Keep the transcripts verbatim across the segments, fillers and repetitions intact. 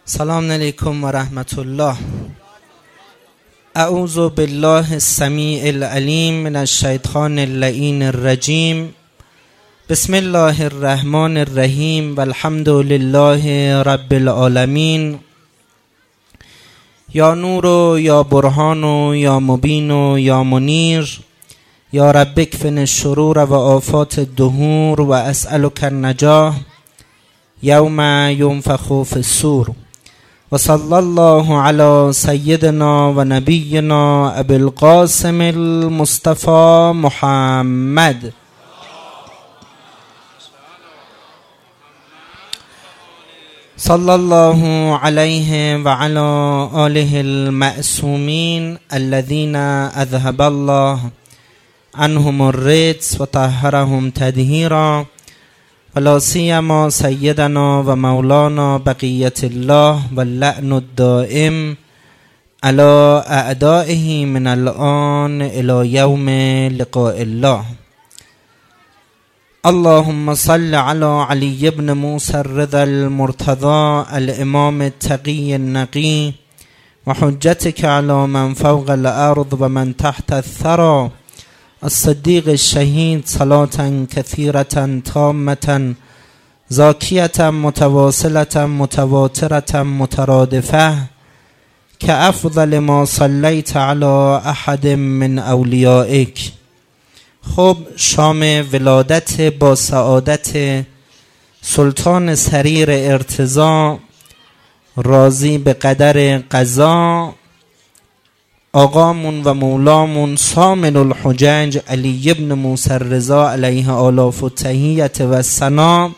سلام علیکم و رحمت الله. اعوذ بالله السمیع العلیم من الشیطان اللعین الرجیم. بسم الله الرحمن الرحیم و الحمد لله رب العالمین. یا نور و یا برهان و یا مبین و یا منیر، یا رب اکفن الشرور و آفات الدهور و اسألک النجاح یوم ینفخ فی الصور. و صلی الله علی سیدنا و نبینا ابی القاسم المصطفى محمد. صلی الله علیه و علی آله المعصومین الذین اذهب الله عنهم الرجس و طهرهم تطهیرا، ولا سیما سیدنا و مولانا بقیت الله و اللعن الدائم علی اعدائه من الآن الی یوم لقاء الله. اللهم صل على علی بن موسی الرضا المرتضى الامام التقی النقی و حجتك على من فوق الارض و من تحت الثرى الصدیق الشهید صلاة کثیرة تامة زاکیة متواصلة متواترة مترادفة كأفضل ما صلیت على احد من اولیائک. خب، شام ولادت با سعادت سلطان سریر ارتضا راضی به قدر قضا، آقامون و مولامون سامن الحجج علی ابن موسی الرضا علیه آلاف التحیة و ثنا.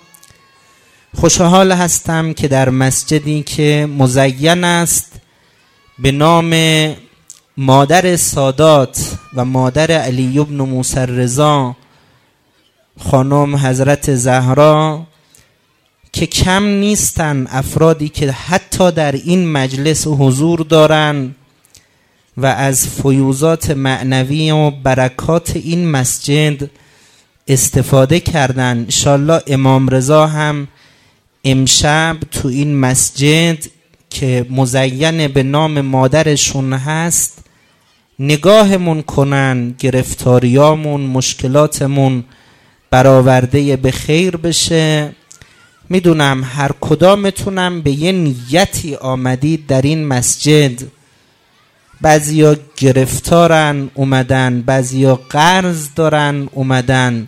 خوشحال هستم که در مسجدی که مزین است به نام مادر سادات و مادر علی ابن موسی الرضا خانم حضرت زهرا، که کم نیستن افرادی که حتی در این مجلس حضور دارن و از فیوضات معنوی و برکات این مسجد استفاده کردن. انشالله امام رضا هم امشب تو این مسجد که مزین به نام مادرشون هست نگاهمون کنن، گرفتاریامون مشکلاتمون برآورده به خیر بشه. میدونم هر کدامتونم به یه نیتی آمدید در این مسجد. بعضیا گرفتارن اومدن، بعضیا قرض دارن اومدن،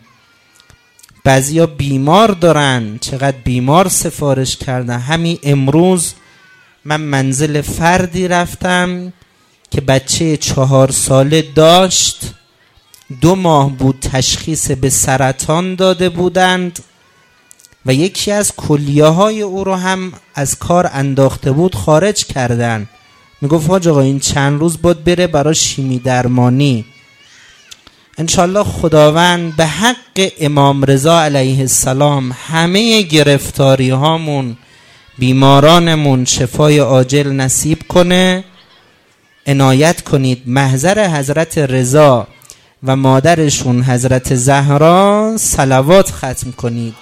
بعضیا بیمار دارن، چقدر بیمار سفارش کردن. همین امروز من منزل فردی رفتم که بچه چهار ساله داشت، دو ماه بود تشخیص به سرطان داده بودند و یکی از کلیه های او رو هم از کار انداخته بود، خارج کردن. میگفت حاج آقا این چند روز بود بره برای شیمی درمانی. انشالله خداوند به حق امام رضا علیه السلام همه گرفتاری هامون، بیمارانمون شفای عاجل نصیب کنه. عنایت کنید محضر حضرت رضا و مادرشون حضرت زهرا صلوات ختم کنید.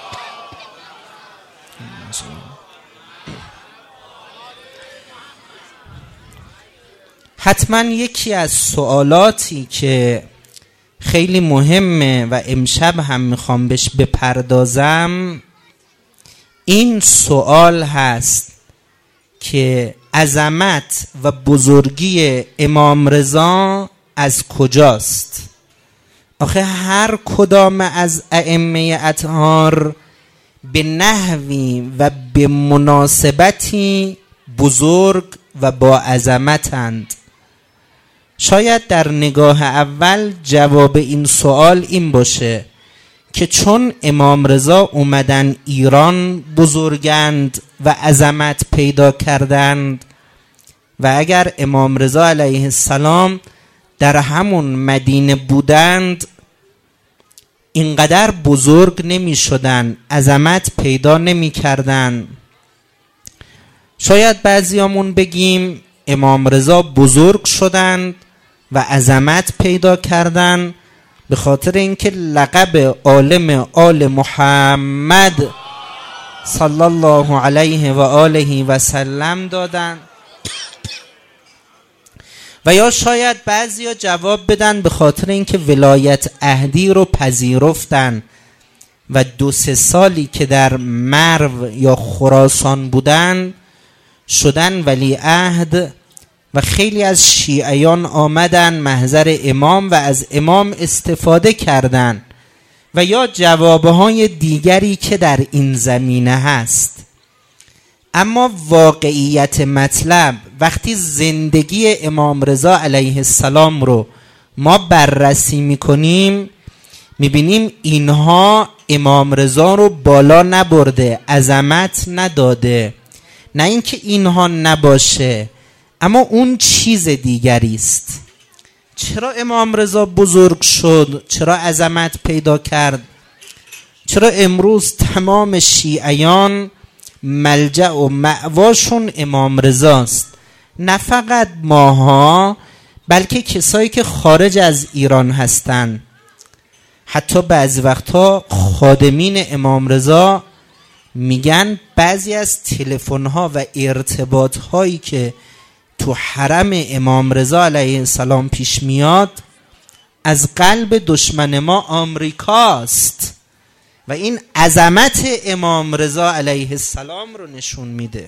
حتما یکی از سوالاتی که خیلی مهمه و امشب هم میخوام بهش بپردازم این سوال هست که عظمت و بزرگی امام رضا از کجاست؟ آخه هر کدام از ائمه اطهار به نحوی و به مناسبتی بزرگ و با عظمتند. شاید در نگاه اول جواب این سوال این باشه که چون امام رضا اومدن ایران بزرگند و عظمت پیدا کردند و اگر امام رضا علیه السلام در همون مدینه بودند اینقدر بزرگ نمی شدن، عظمت پیدا نمی کردن. شاید بعضیامون بگیم امام رضا بزرگ شدند و عظمت پیدا کردن به خاطر اینکه لقب عالم آل محمد صلی الله علیه و آله و سلم دادن. و یا شاید بعضیا جواب بدن به خاطر اینکه ولایت عهدی رو پذیرفتن و دو سه سالی که در مرو یا خراسان بودن شدن ولی عهد و خیلی از شیعیان آمدن محضر امام و از امام استفاده کردن. و یا جوابهای دیگری که در این زمینه هست. اما واقعیت مطلب وقتی زندگی امام رضا علیه السلام رو ما بررسی میکنیم میبینیم اینها امام رضا رو بالا نبرده، عظمت نداده. نه اینکه اینها نباشه، اما اون چیز دیگری است. چرا امام رضا بزرگ شد؟ چرا عظمت پیدا کرد؟ چرا امروز تمام شیعیان ملجأ و مأواشون امام رضاست؟ نه فقط ماها، بلکه کسایی که خارج از ایران هستن. حتی بعضی وقتا خادمین امام رضا میگن بعضی از تلفن‌ها و ارتباط‌هایی که تو حرم امام رضا علیه السلام پیش میاد از قلب دشمن ما آمریکاست و این عظمت امام رضا علیه السلام رو نشون میده.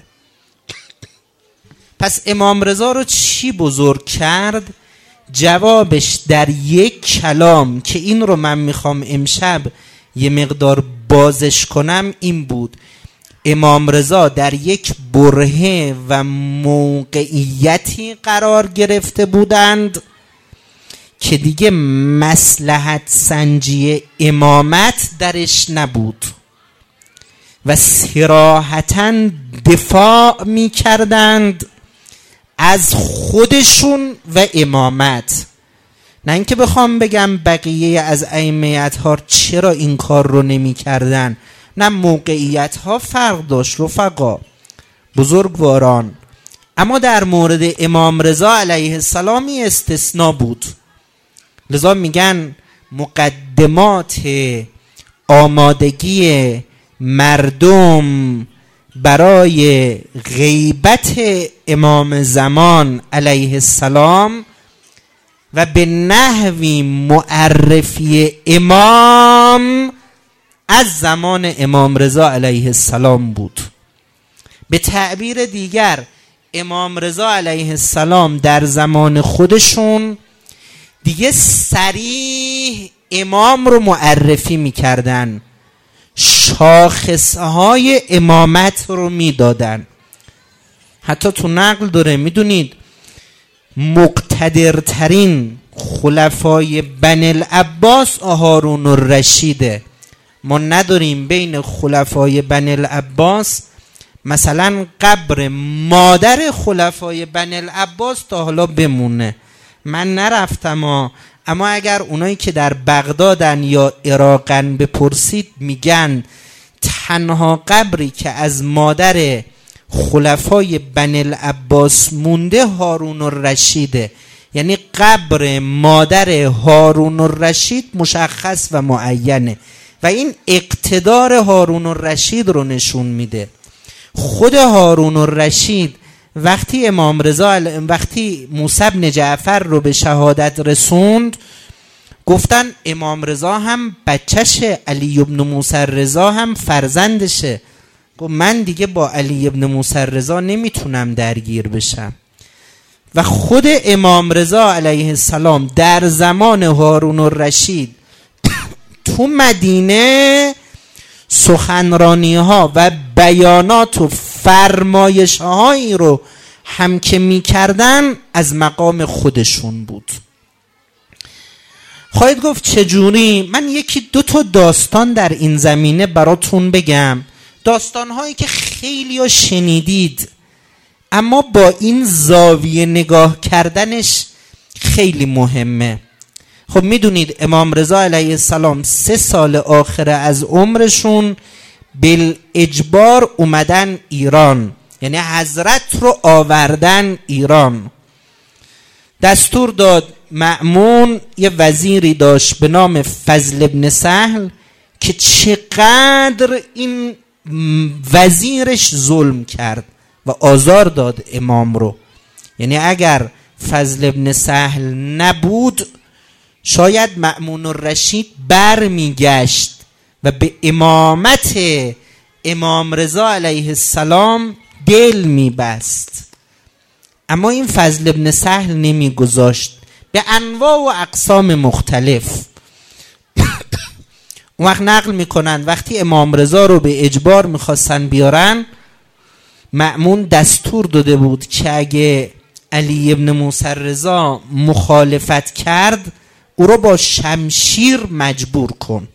پس امام رضا رو چی بزرگ کرد؟ جوابش در یک کلام که این رو من میخوام امشب یه مقدار بازش کنم این بود: امام رضا در یک برهه و موقعیتی قرار گرفته بودند که دیگه مصلحت سنجی امامت درش نبود و صراحتاً دفاع می کردند از خودشون و امامت. نه اینکه بخوام بگم بقیه از ائمه ها چرا این کار رو نمی کردن، نه، موقعیت ها فرق داشت رفقا بزرگواران. اما در مورد امام رضا علیه السلام استثناء بود. لذا میگن مقدمات آمادگی مردم برای غیبت امام زمان علیه السلام و به نحوی معرفی امام از زمان امام رضا علیه السلام بود. به تعبیر دیگر امام رضا علیه السلام در زمان خودشون دیگه صریح امام رو معرفی میکردن، شاخصهای امامت رو میدادن. حتی تو نقل داره، میدونید مقتدرترین خلفای بنی العباس هارون الرشیده. ما نداریم بین خلفای بنی العباس مثلا قبر مادر خلفای بنی العباس تا حالا بمونه. من نرفتم ها، اما اگر اونایی که در بغدادن یا عراقن بپرسید میگن تنها قبری که از مادر خلفای بنی العباس مونده هارون الرشیده. یعنی قبر مادر هارون الرشید مشخص و معینه و این اقتدار هارون الرشید رو نشون میده. خود هارون الرشید وقتی امام رضا وقتی موسی بن جعفر رو به شهادت رسوند گفتن امام رضا هم بچهشه، علی ابن موسی رضا هم فرزندشه. گفت من دیگه با علی ابن موسی رضا نمیتونم درگیر بشم. و خود امام رضا علیه السلام در زمان هارون الرشید تو مدینه سخنرانی ها و بیانات و فرمایش هایی رو هم که می کردن از مقام خودشون بود. خواهید گفت چجوری؟ من یکی دو تا داستان در این زمینه براتون بگم، داستان هایی که خیلی ها شنیدید اما با این زاویه نگاه کردنش خیلی مهمه. خب میدونید امام رضا علیه السلام سه سال آخر از عمرشون بالاجبار اومدن ایران، یعنی حضرت رو آوردن ایران. دستور داد مأمون یه وزیری داشت به نام فضل ابن سهل که چقدر این وزیرش ظلم کرد و آزار داد امام رو. یعنی اگر فضل ابن سهل نبود شاید مأمون الرشید بر میگشت و به امامت امام رضا علیه السلام دل میبست، اما این فضل ابن سهل نمیگذاشت به انواع و اقسام مختلف. اون وقت نقل میکنن وقتی امام رضا رو به اجبار میخواستن بیارن، مأمون دستور داده بود که اگه علی ابن موسی رضا مخالفت کرد او رو با شمشیر مجبور کن،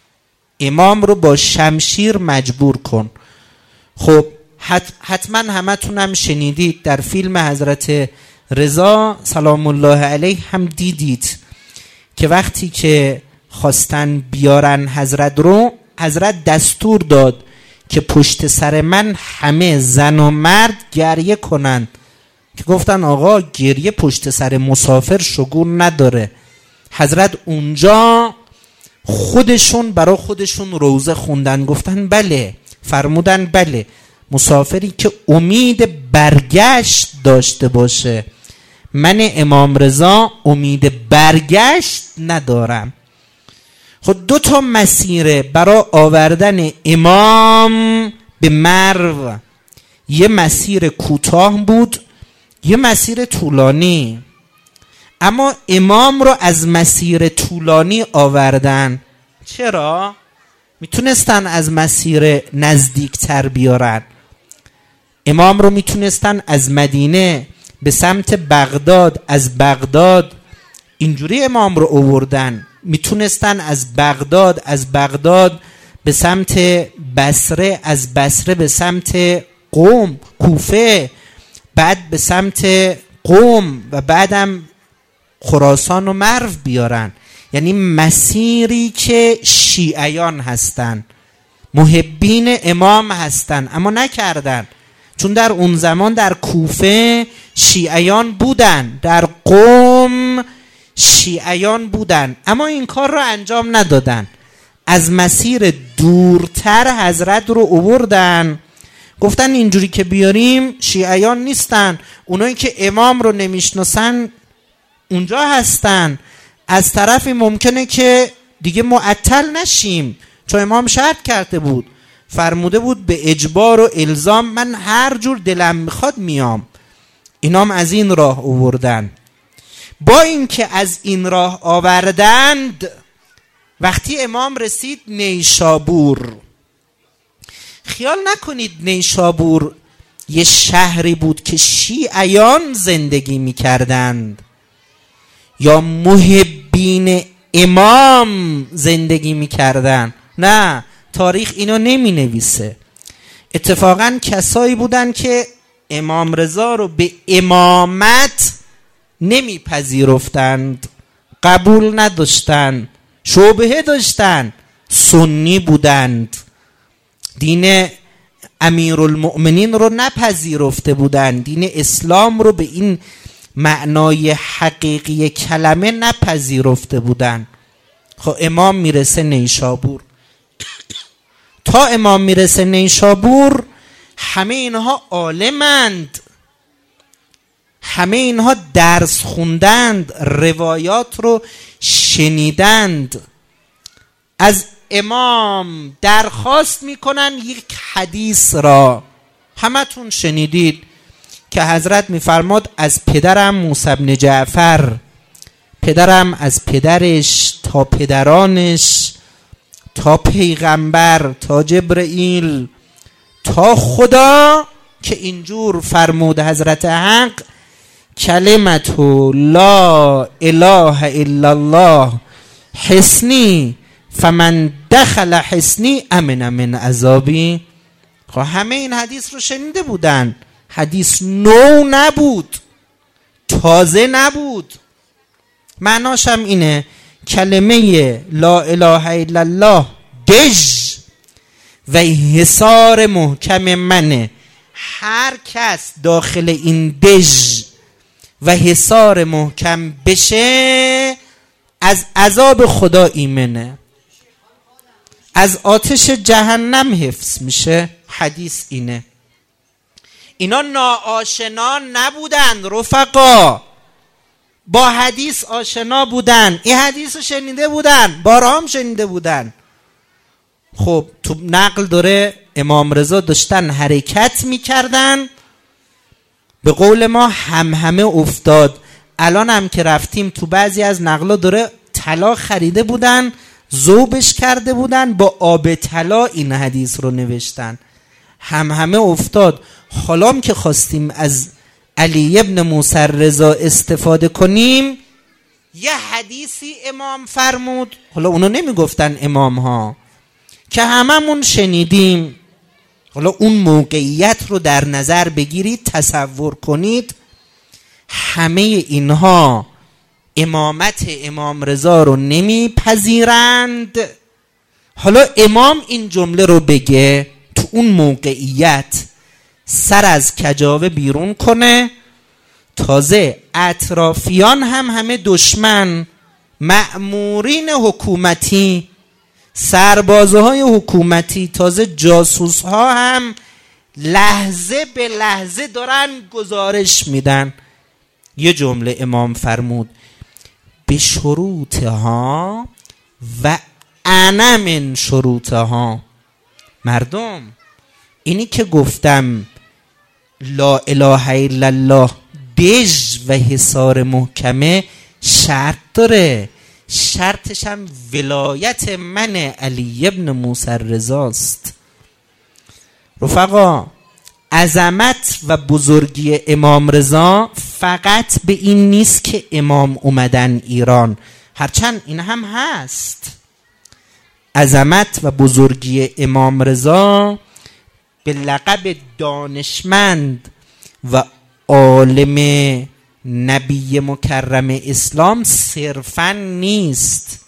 امام رو با شمشیر مجبور کن. خب حتما همه تونم شنیدید، در فیلم حضرت رضا سلام الله علیه هم دیدید که وقتی که خواستن بیارن حضرت رو، حضرت دستور داد که پشت سر من همه زن و مرد گریه کنن، که گفتن آقا گریه پشت سر مسافر شگون نداره. حضرت اونجا خودشون برای خودشون روزه خوندن، گفتن بله، فرمودن بله، مسافری که امید برگشت داشته باشه، من امام رضا امید برگشت ندارم. خود دو تا مسیره برای آوردن امام به مرو، یه مسیر کوتاه بود یه مسیر طولانی، اما امام رو از مسیر طولانی آوردن. چرا؟ میتونستن از مسیر نزدیک تر بیارن. امام رو میتونستن از مدینه به سمت بغداد، از بغداد اینجوری امام رو آوردن، میتونستن از بغداد از بغداد به سمت بصره، از بصره به سمت قم، کوفه، بعد به سمت قم و بعدم خراسان و مرو بیارن. یعنی مسیری که شیعیان هستن، محبین امام هستن، اما نکردن، چون در اون زمان در کوفه شیعیان بودن، در قم شیعیان بودن، اما این کار رو انجام ندادن. از مسیر دورتر حضرت رو آوردن، گفتن اینجوری که بیاریم شیعیان نیستن، اونایی که امام رو نمیشناسن اونجا هستن، از طرفی ممکنه که دیگه معطل نشیم، چون امام شرط کرده بود، فرموده بود به اجبار و الزام من هر جور دلم میخواد میام. اینام از این راه آوردن. با اینکه از این راه آوردند، وقتی امام رسید نیشابور، خیال نکنید نیشابور یه شهری بود که شیعیان زندگی میکردند یا محبین امام زندگی میکردند، نه، تاریخ اینو نمی نویسه. اتفاقا کسایی بودن که امام رضا رو به امامت نمی پذیرفتند، قبول نداشتند، شبهه داشتند، سنی بودند، دین امیرالمؤمنین رو نپذیرفته بودند، دین اسلام رو به این معنای حقیقی کلمه نپذیرفته بودند. خب امام میرسه نیشابور. تا امام میرسه نیشابور همه اینها عالمند، همه اینها درس خوندند، روایات رو شنیدند، از امام درخواست میکنن یک حدیث را. همتون شنیدید که حضرت میفرماد از پدرم موسی بن جعفر، پدرم از پدرش تا پدرانش تا پیغمبر تا جبرئیل تا خدا، که اینجور فرمود حضرت حق کلمت لا اله الا الله حسنی فمن دخل حسنی امن من عذابی. خب همه این حدیث رو شنیده بودن، حدیث نو نبود، تازه نبود. معناش هم اینه کلمه لا اله الا الله دژ و حصار محکم منه، هر کس داخل این دژ و حصار محکم بشه از عذاب خدا ایمنه. از آتش جهنم حفظ میشه. حدیث اینه. اینا ناآشنا نبودن رفقا، با حدیث آشنا بودن، این حدیث رو شنیده بودن، بارها هم شنیده بودن. خب تو نقل داره امام رضا داشتن حرکت میکردن، به قول ما هم همه افتاد. الان هم که رفتیم تو بعضی از نقلا داره طلا خریده بودن، ذوبش کرده بودن، با آب طلا این حدیث رو نوشتن. هم همه افتاد. حالا که خواستیم از علی ابن موسی رضا استفاده کنیم، یه حدیثی امام فرمود، حالا اونو نمی گفتن امام ها، که هممون شنیدیم. حالا اون موقعیت رو در نظر بگیرید، تصور کنید همه اینها امامت امام رضا رو نمیپذیرند. حالا امام این جمله رو بگه، تو اون موقعیت سر از کجاوه بیرون کنه، تازه اطرافیان هم همه دشمن، مأمورین حکومتی، سربازهای حکومتی، تازه جاسوس ها هم لحظه به لحظه دارن گزارش میدن. یه جمله امام فرمود به شروطها و انا من شروطها. مردم اینی که گفتم لا اله الا الله دژ و حصار محکمه شرط داره، شرطش هم ولایت من علی ابن موسی رضاست. رفقا عظمت و بزرگی امام رضا فقط به این نیست که امام اومدن ایران، هرچند این هم هست. عظمت و بزرگی امام رضا به لقب دانشمند و عالم نبی مکرم اسلام صرفاً نیست،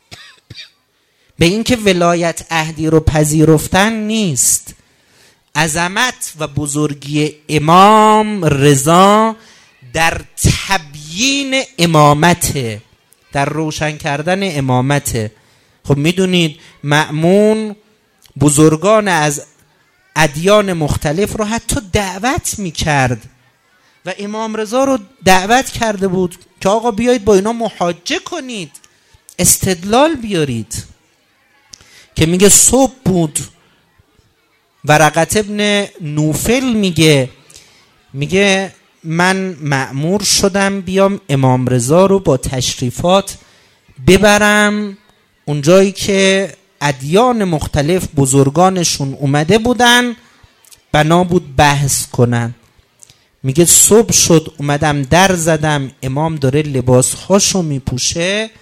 به اینکه ولایت عهدی رو پذیرفتن نیست. عظمت و بزرگی امام رضا در تبیین امامته، در روشن کردن امامته. خب میدونید مأمون بزرگان از ادیان مختلف رو حتی دعوت میکرد و امام رضا رو دعوت کرده بود که آقا بیایید با اینا محاجه کنید، استدلال بیارید. که میگه صبح بود، ورقت ابن نوفل میگه میگه من مأمور شدم بیام امام رضا رو با تشریفات ببرم اونجایی که ادیان مختلف بزرگانشون اومده بودن، بنا بود بحث کنن. میگه صبح شد اومدم در زدم، امام داره لباسهاشو میپوشه،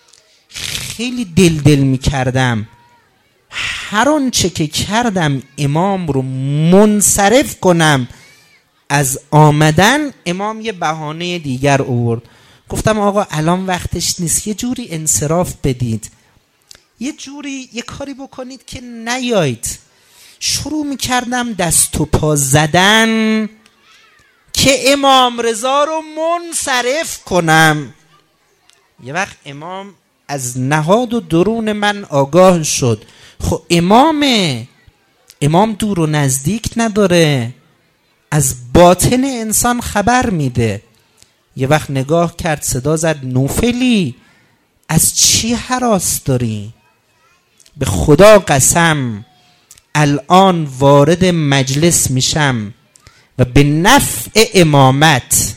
خیلی دل دل میکردم، هر آنچه که کردم امام رو منصرف کنم از آمدن، امام یه بهانه دیگر آورد. گفتم آقا الان وقتش نیست، یه جوری انصراف بدید، یه جوری یه کاری بکنید که نیایید. شروع میکردم دست و پا زدن که امام رضا رو منصرف کنم. یه وقت امام از نهاد و درون من آگاه شد. خب امامه، امام دور و نزدیک نداره، از باطن انسان خبر میده. یه وقت نگاه کرد، صدا زد نوفلی از چی هراس داری؟ به خدا قسم الان وارد مجلس میشم و به نفع امامت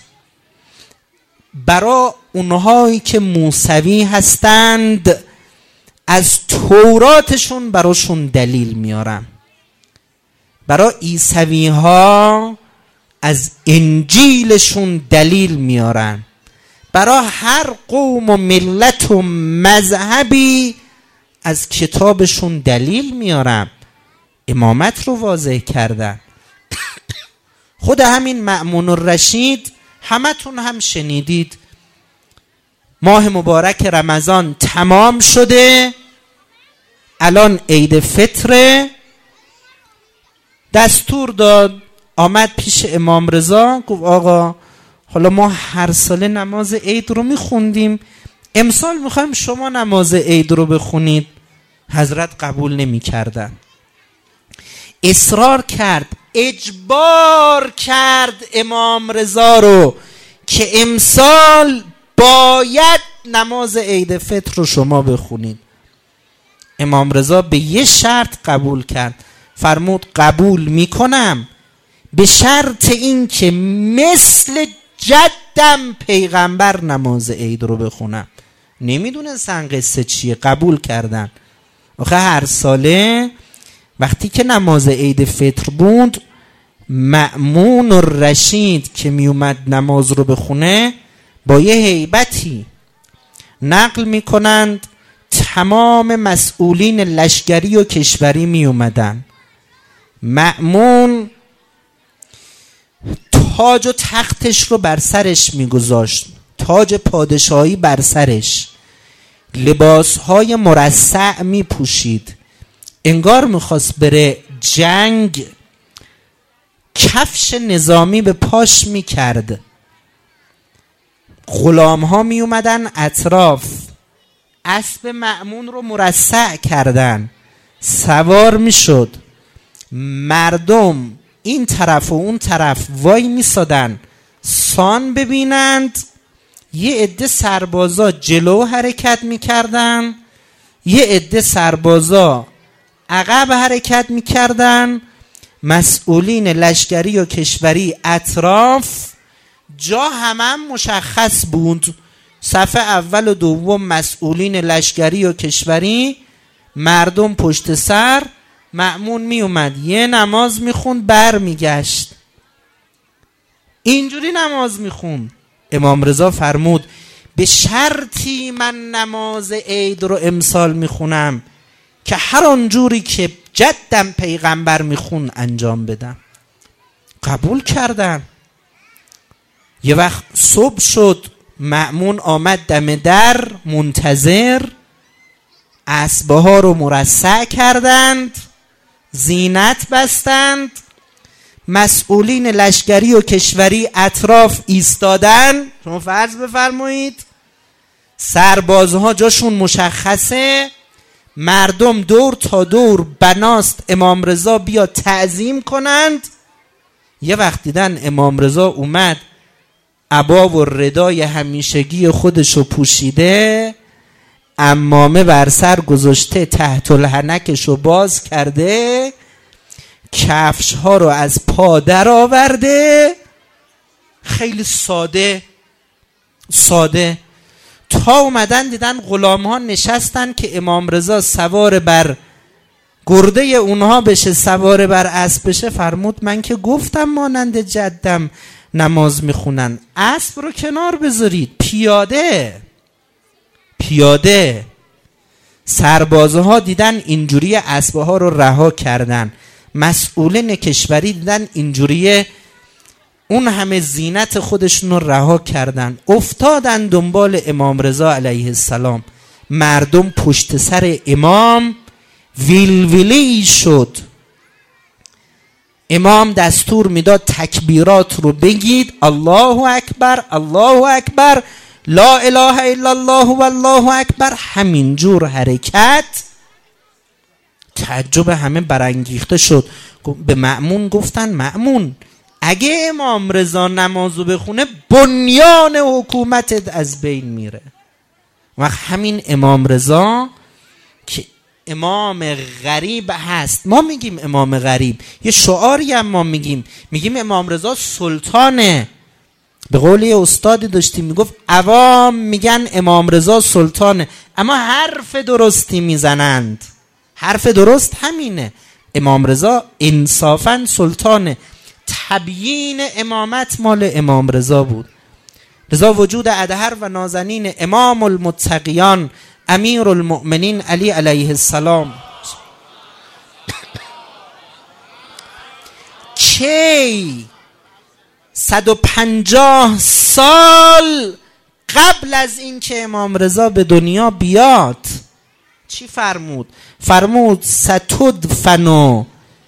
برای اونهایی که موسوی هستند از توراتشون براشون دلیل میارم، برای عیسوی ها از انجیلشون دلیل میارن، برای هر قوم و ملت و مذهبی از کتابشون دلیل میارم. امامت رو واضح کردن. خود همین مأمون الرشید همتون هم شنیدید، ماه مبارک رمضان تمام شده، الان عید فطر، دستور داد، آمد پیش امام رضا گفت آقا حالا ما هر ساله نماز عید رو میخوندیم، امسال میخوایم شما نماز عید رو بخونید. حضرت قبول نمی کردن. اصرار کرد، اجبار کرد امام رضا رو که امسال باید نماز عید فطر رو شما بخونید. امام رضا به یه شرط قبول کرد، فرمود قبول میکنم به شرط این که مثل جدم پیغمبر نماز عید رو بخونم. نمیدونستن قصه چیه، قبول کردن. آخه هر ساله وقتی که نماز عید فطر بود، مأمون الرشید که میومد نماز رو بخونه با یه هیبتی نقل میکنند تمام مسئولین لشکری و کشوری میومدن. مأمون تاج و تختش رو بر سرش میگذاشت، تاج پادشاهی بر سرش، لباسهای مرصع میپوشید، انگار میخواست بره جنگ، کفش نظامی به پاش میکرد. غلام ها می اومدن اطراف، اسب مأمون رو مرصع کردن، سوار میشد، مردم این طرف و اون طرف وای میسادن سان ببینند. یه عده سربازا جلو حرکت میکردن، یه عده سربازا عقب حرکت میکردن. مسئولین لشکری و کشوری اطراف، جا همم مشخص بود، صف اول و دوم مسئولین لشکری و کشوری، مردم پشت سر. مأمون می اومد یه نماز میخوند بر میگشت، اینجوری نماز میخوند. امام رضا فرمود به شرطی من نماز عید رو امسال میخونم که هر آنجوری که جدم پیغمبر میخون انجام بدم. قبول کردن. یه وقت صبح شد، مأمون آمد دم در منتظر، اسبه ها رو مرصع کردند، زینت بستند، مسئولین لشکری و کشوری اطراف ایستادن. شما فرض بفرمایید سربازها جاشون مشخصه، مردم دور تا دور بناست امام رضا بیا تعظیم کنند. یه وقت دیدن امام رضا اومد عبا و ردای همیشگی خودشو پوشیده، عمامه بر سر گذاشته، تحت الحنکشو باز کرده، کفش ها رو از پا در آورده، خیلی ساده ساده. تا اومدن دیدن غلام ها نشستن که امام رضا سوار بر گرده اونها بشه، سوار بر اسب بشه. فرمود من که گفتم مانند جدم نماز میخونن، اسب رو کنار بذارید، پیاده پیاده. سربازها دیدن اینجوری اسبه ها رو رها کردن، مسئولین کشوری دیدن اینجوری اون همه زینت خودشون رو رها کردن، افتادن دنبال امام رضا علیه السلام. مردم پشت سر امام ویلویلی شد. امام دستور میداد تکبیرات رو بگید، الله اکبر الله اکبر لا اله الا الله والله اکبر. همینجور حرکت. تعجب همه برانگیخته شد. به مأمون گفتن مأمون اگه امام رضا نمازو بخونه بنیان حکومتت از بین میره. وقت همین امام رضا که امام غریب هست، ما میگیم امام غریب، یه شعاری هم ما میگیم، میگیم امام رضا سلطانه. به قول یه استادی داشتیم میگفت عوام میگن امام رضا سلطانه، اما حرف درستی میزنند. حرف درست همینه، امام رضا انصافاً سلطانه. تبیین امامت مال امام رضا بود. رضا وجود ادهر و نازنین امام المتقیان امیر المؤمنین علی علیه السلام کی صد و پنجاه سال قبل از این که امام رضا به دنیا بیاد چی فرمود؟ فرمود ستدفن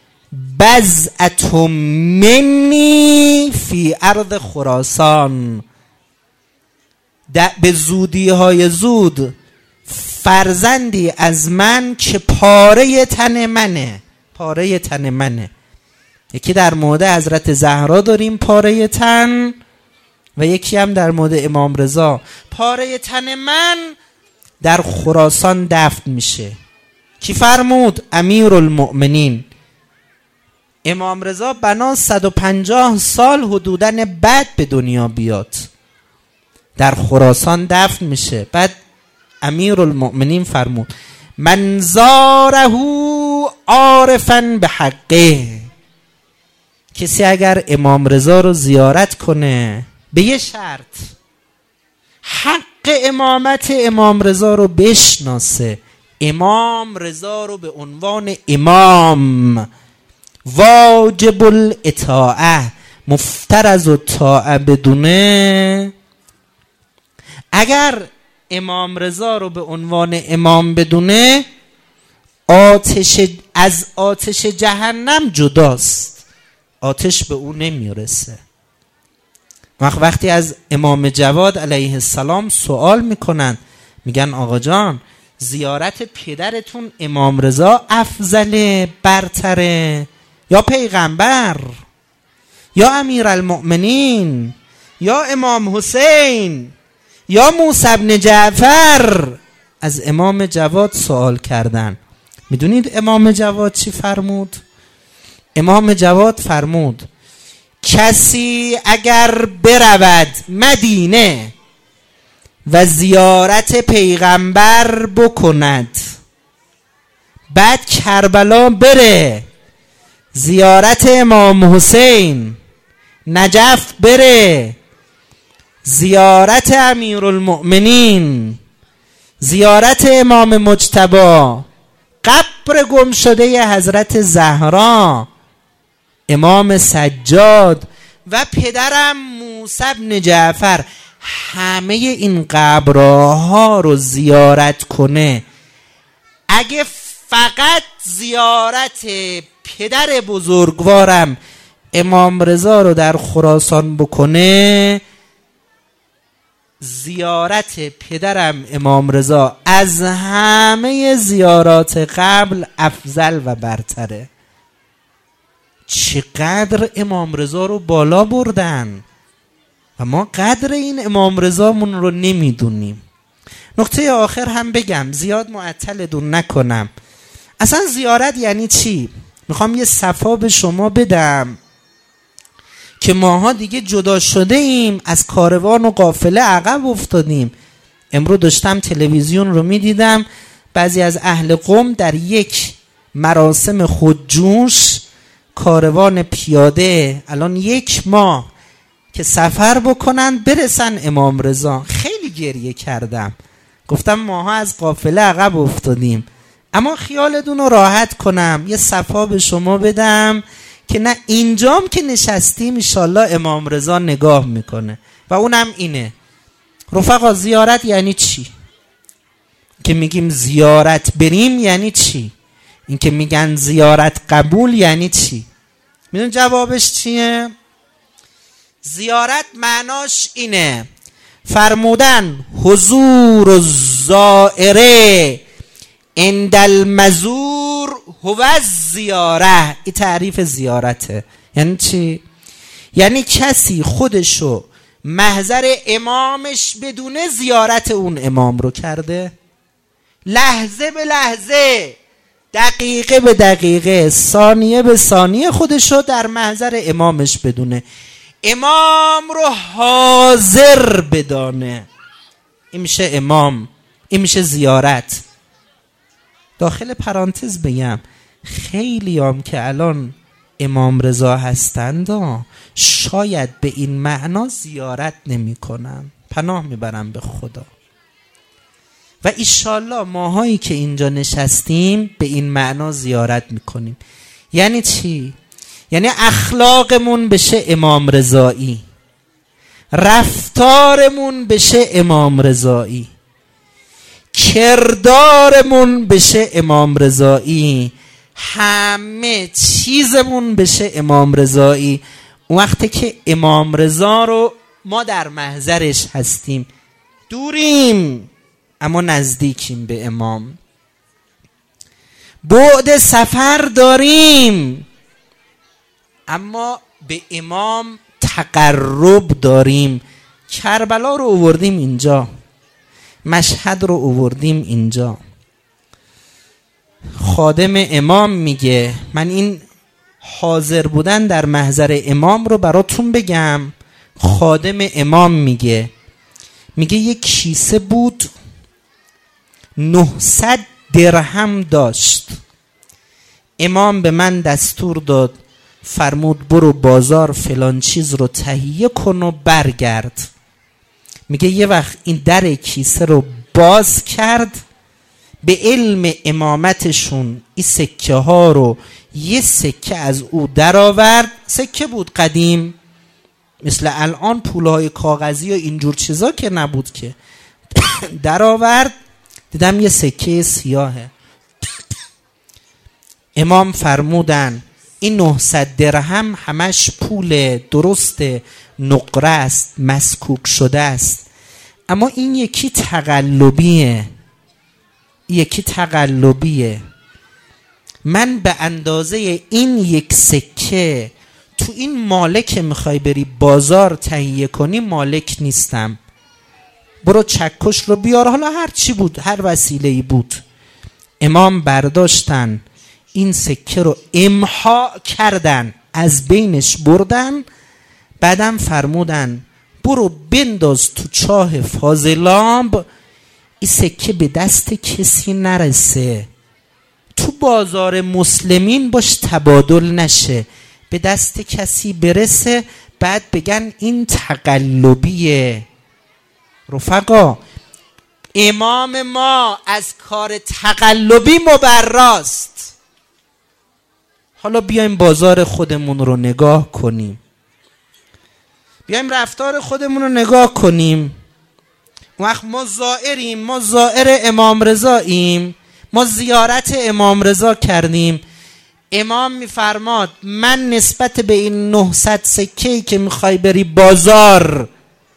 بضعة منی فی ارض خراسان. به زودی های زود فرزندی از من که پاره تن منه. پاره تن منه. یکی در مورد حضرت زهرا داریم پاره تن و یکی هم در مورد امام رضا. پاره تن من در خراسان دفن میشه. کی فرمود؟ امیرالمؤمنین. امام رضا بنا صد و پنجاه سال حدوداً بعد به دنیا بیاد، در خراسان دفن میشه. بعد امیرالمؤمنین فرمود من زاره عارفاً به حقه، کسی اگر امام رضا رو زیارت کنه به یه شرط، حق امامت امام رضا رو بشناسه، امام رضا رو به عنوان امام واجب الاطاعه مفترض الطاعه بدونه، اگر امام رضا رو به عنوان امام بدونه آتش از آتش جهنم جداست، آتش به او نمیرسه. وقتی از امام جواد علیه السلام سوال میکنن، میگن آقا جان زیارت پدرتون امام رضا افضل برتره یا پیغمبر یا امیرالمؤمنین یا امام حسین یا موسی بن جعفر؟ از امام جواد سوال کردن. میدونید امام جواد چی فرمود؟ امام جواد فرمود کسی اگر برود مدینه و زیارت پیغمبر بکند، بعد کربلا بره زیارت امام حسین، نجف بره زیارت امیرالمؤمنین، زیارت امام مجتبی، قبر گم شده حضرت زهرا، امام سجاد و پدرم موسی بن جعفر، همه این قبرها رو زیارت کنه، اگه فقط زیارت پدر بزرگوارم امام رضا رو در خراسان بکنه، زیارت پدرم امام رضا از همه زیارات قبل افضل و برتره. چقدر امام رضا رو بالا بردن و ما قدر این امام رضامون رو نمیدونیم. نکته آخر هم بگم، زیاد معطلتون نکنم. اصلا زیارت یعنی چی؟ میخوام یه صفا به شما بدم که ماها دیگه جدا شده ایم از کاروان و قافله، عقب افتادیم. امروز داشتم تلویزیون رو میدیدم، بعضی از اهل قم در یک مراسم خودجوش کاروان پیاده الان یک ماه که سفر بکنن برسن امام رضا. خیلی گریه کردم، گفتم ماها از قافله عقب افتادیم. اما خیالتون رو راحت کنم، یه صفا به شما بدم که نه اینجام که نشستیم انشالله امام رضا نگاه میکنه و اونم اینه. رفقا زیارت یعنی چی؟ که میگیم زیارت بریم یعنی چی؟ این که میگن زیارت قبول یعنی چی؟ میدون جوابش چیه؟ زیارت معناش اینه فرمودن حضور الزائره عند المزور هو الزیاره. این تعریف زیارته. یعنی چی؟ یعنی کسی خودشو محضر امامش بدونه زیارت اون امام رو کرده، لحظه به لحظه، دقیقه به دقیقه، ثانیه به ثانیه خودشو در محضر امامش بدونه، امام رو حاضر بدانه. این میشه امام، این میشه زیارت. داخل پرانتز بگم خیلی هم که الان امام رضا هستند شاید به این معنا زیارت نمی کنن، پناه میبرم به خدا. و ایشالله ماهایی که اینجا نشستیم به این معنا زیارت میکنیم. یعنی چی؟ یعنی اخلاقمون بشه امام رضایی، رفتارمون بشه امام رضایی، کردارمون بشه امام رضایی، همه چیزمون بشه امام رضایی. اون وقتی که امام رضا رو ما در محضرش هستیم، دوریم اما نزدیکیم به امام. بعد سفر داریم اما به امام تقرب داریم. کربلا رو آوردیم اینجا، مشهد رو آوردیم اینجا. خادم امام میگه، من این حاضر بودن در محضر امام رو براتون بگم. خادم امام میگه میگه یک کیسه بود نهصد درهم داشت. امام به من دستور داد، فرمود برو بازار فلان چیز رو تهیه کن و برگرد. میگه یه وقت این در کیسه رو باز کرد، به علم امامتشون این سکه ها رو یه سکه از او در آورد. سکه بود قدیم، مثل الان پولهای کاغذی و اینجور چیزا که نبود که. در آورد، دیدم یه سکه سیاهه. امام فرمودن این نهصد درهم همش پول درست نقره است، مسکوک شده است، اما این یکی تقلبیه، یکی تقلبیه. من به اندازه این یک سکه تو این ماله که میخوای بری بازار تهیه کنی مالک نیستم، برو چکش رو بیار. حالا هر چی بود، هر وسیله‌ای بود. امام برداشتن این سکه رو امحا کردن، از بینش بردن، بعدم فرمودن برو بنداز تو چاه فاضلاب، این سکه به دست کسی نرسه، تو بازار مسلمین باش تبادل نشه، به دست کسی برسه بعد بگن این تقلبیه. رفقا امام ما از کار تقلبی مبراست. حالا بیایم بازار خودمون رو نگاه کنیم، بیایم رفتار خودمون رو نگاه کنیم. وقت ما زائریم، ما زائر امام رضاییم، ما زیارت امام رضا کردیم. امام میفرماد من نسبت به این نهصد سکه‌ای که میخوای بری بازار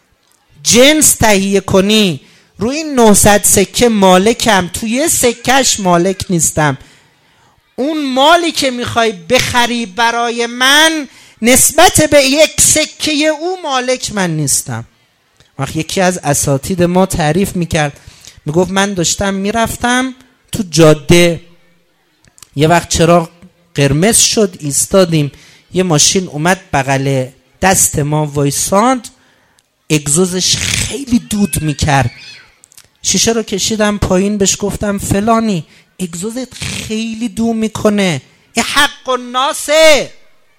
جنس تهیه کنی، روی این نهصد سکه مالکم، توی سکهش مالک نیستم. اون مالی که میخوای بخری برای من نسبت به یک سکه او مالک من نیستم. وقت یکی از اساتید ما تعریف میکرد، میگفت من داشتم میرفتم تو جاده، یه وقت چراغ قرمز شد، ایستادیم، یه ماشین اومد بغل دست ما وایساند، اگزوزش خیلی دود میکرد. شیشه رو کشیدم پایین، بهش گفتم فلانی اگزوزت خیلی دود میکنه، این حق الناسه،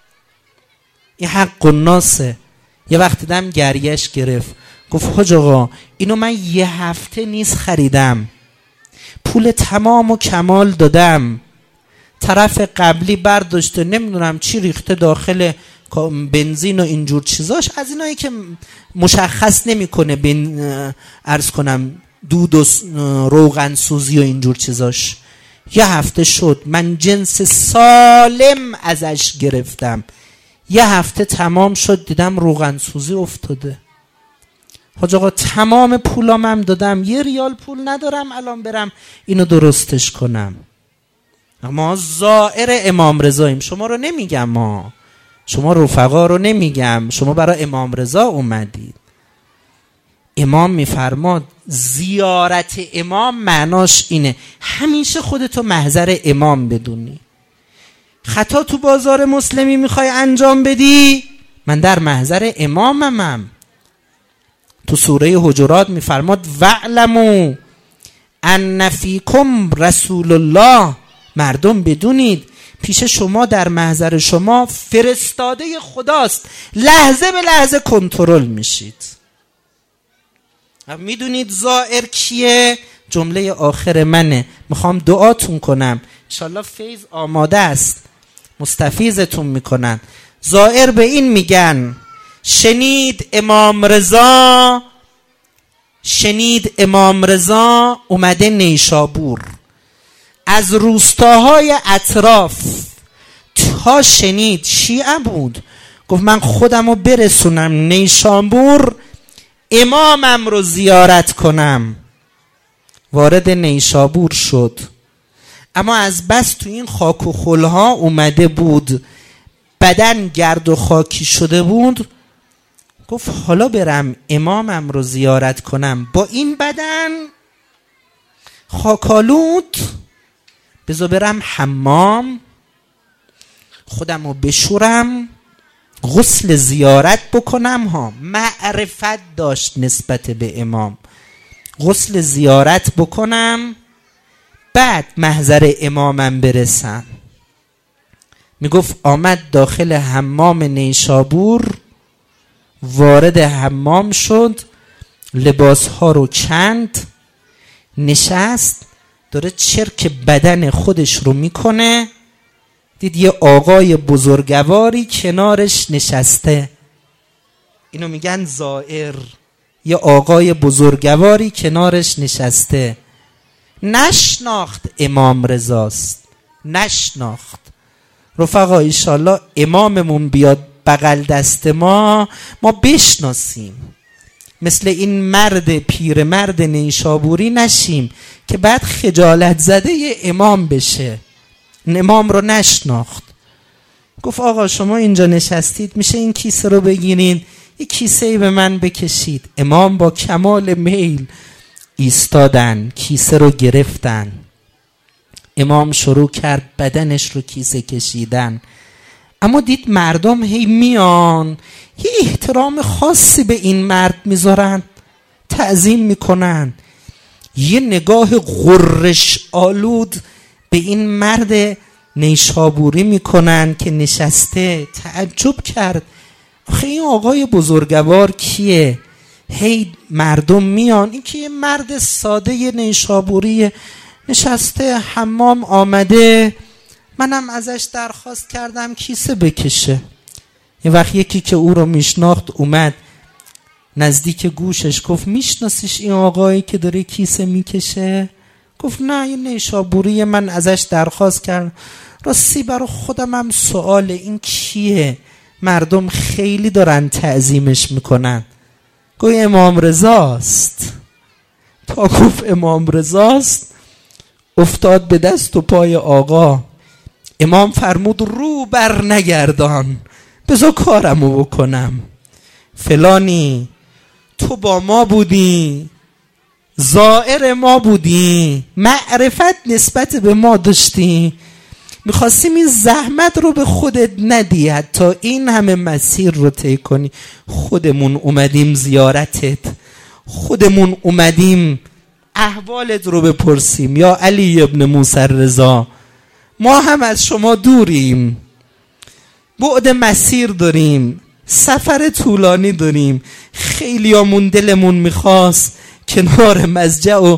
این حق الناسه. یه وقت دیدم گریهش گرفت، گفت حاج آقا اینو من یه هفته نیست خریدم، پول تمام و کمال دادم، طرف قبلی برداشته نمیدونم چی ریخته داخل بنزین و اینجور چیزاش، از اینایی که مشخص نمیکنه بن عرض کنم دود و روغن سوزی و اینجور چیزاش. یه هفته شد من جنس سالم ازش گرفتم، یه هفته تمام شد دیدم روغن سوزی افتاده. حاج آقا تمام پولام هم دادم، یه ریال پول ندارم الان برم اینو درستش کنم. ما زائر امام رضاییم، شما رو نمیگم، ما شما رفقا رو نمیگم، شما برای امام رضا اومدید. امام میفرماد زیارت امام معناش اینه همیشه خودتو محضر امام بدونی. خطا تو بازار مسلمی میخوای انجام بدی، من در محضر اماممم. تو سوره حجرات میفرماد وعلموا ان فیکم رسول الله، مردم بدونید پیش شما در محضر شما فرستاده خداست، لحظه به لحظه کنترل میشید. میدونید زائر کیه؟ جمله آخر منه، میخوام دعاتون کنم، انشالله فیض آماده است، مستفیضتون میکنن. زائر به این میگن شنید امام رضا، شنید امام رضا اومده نیشابور، از روستاهای اطراف تا شنید شیعه بود، گفت من خودم رو برسونم نیشابور، امامم رو زیارت کنم. وارد نیشابور شد، اما از بس تو این خاک و خلها اومده بود، بدن گرد و خاکی شده بود، گفت حالا برم امامم رو زیارت کنم با این بدن خاکالود، بذار برم حمام خودم رو بشورم غسل زیارت بکنم. ها معرفت داشت نسبت به امام، غسل زیارت بکنم بعد محضر امامم برسم. میگفت آمد داخل حمام نیشابور، وارد حمام شد، لباسها رو کند، نشست، داره چرک بدن خودش رو میکنه، دید یه آقای بزرگواری کنارش نشسته، اینو میگن زائر، یه آقای بزرگواری کنارش نشسته. نشناخت امام رضاست، نشناخت. رفقا ایشالله اماممون بیاد بغل دست ما، ما بشناسیم، مثل این مرد پیر مرد نیشابوری نشیم که بعد خجالت زده ی امام بشه. امام رو نشناخت. گفت آقا شما اینجا نشستید، میشه این کیسه رو بگیرین یک کیسه به من بکشید. امام با کمال میل ایستادن، کیسه رو گرفتن. امام شروع کرد بدنش رو کیسه کشیدن، اما دید مردم هی میان یه احترام خاصی به این مرد میذارن، تعظیم میکنن، یه نگاه غرش آلود به این مرد نیشابوری میکنن که نشسته. تعجب کرد آخه این آقای بزرگوار کیه؟ هی مردم میان، این که یه مرد ساده نیشابوری نشسته حمام آمده، منم ازش درخواست کردم کیسه بکشه. یه وقت یکی که او رو میشناخت اومد نزدیک گوشش، گفت میشناسیش این آقایی که داره کیسه میکشه؟ گفت نه این نیشابوریه، من ازش درخواست کردم. راستی برای خودم هم سؤاله، این کیه؟ مردم خیلی دارن تعظیمش میکنن. گفت امام رضاست. تا گفت امام رضاست افتاد به دست و پای آقا. امام فرمود رو بر نگردان، بذار کارمو بکنم. فلانی تو با ما بودی، زائر ما بودی، معرفت نسبت به ما داشتی، میخواستیم این زحمت رو به خودت ندی حتی این همه مسیر رو طی کنی. خودمون اومدیم زیارتت، خودمون اومدیم احوالت رو بپرسیم. یا علی ابن موسی رضا، ما هم از شما دوریم، بعد مسیر داریم، سفر طولانی داریم، خیلی همون دلمون میخواست کنار مضجع و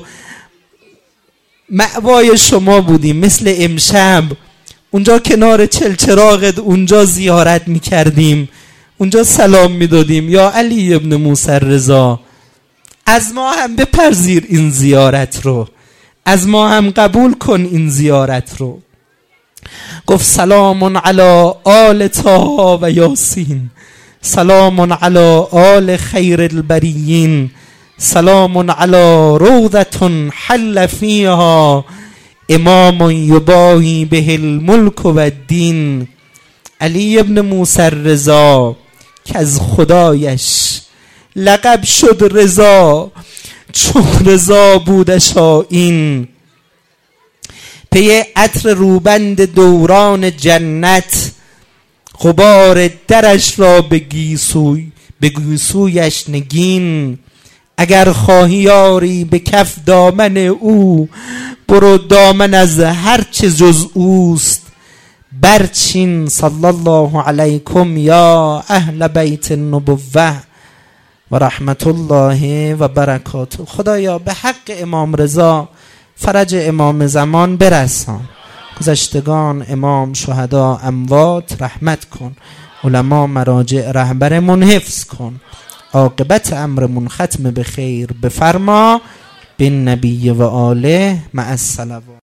مأوای شما بودیم، مثل امشب اونجا کنار چلچراغت اونجا زیارت میکردیم، اونجا سلام میدادیم. یا علی ابن موسی رضا، از ما هم بپذیر این زیارت رو، از ما هم قبول کن این زیارت رو. گفت سلام علی آل طه و یاسین، سلام علی آل خیر البریین، سلام علی روضة حل فیها امام یباهی به الملک و الدین. علی ابن موسی رضا که از خدایش لقب شد رضا، چون رضا بودش آیین، پی عطر روبند دوران جنت، غبار درش را به گیسوی به گیسویش نگین. اگر خواهی یاری به کف دامن او، برو دامن از هر چه جز اوست برچین. صلی الله علیکم یا اهل بیت النبوه و رحمت الله و برکاته. خدایا به حق امام رضا فرج امام زمان برسان، گذشتگان امام شهدا اموات رحمت کن، علما مراجع رهبرمون حفظ کن، عاقبت امرمون ختم به خیر بفرما. بن نبی و آله مع الصلوات.